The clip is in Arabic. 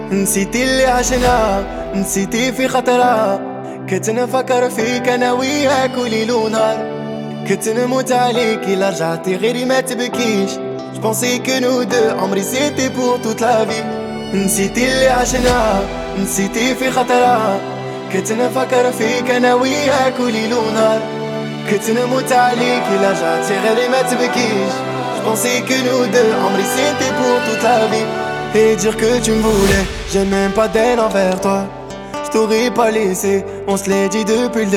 نسيتي اللي عشنا، نسيتي في خطرة. كنت نفكر فيك انا وياك وليل ونهار. كنت نموت عليك الا رجعتي غيري ما تبكيش. جبونسي كو نو دو عمري سيتي بور توت لا في. نسيتي اللي عشنا، نسيتي في خطرة. كنت نفكر فيك انا وياك وليل ونهار. كنت نموت عليك الا رجعتي غيري ما تبكيش. J'pensais que nous deux, en vrai c'était pour toute la vie. Et dire que tu me voulais, j'ai même pas d'haine envers toi. Je t'aurais pas laissé, on se l'est dit depuis le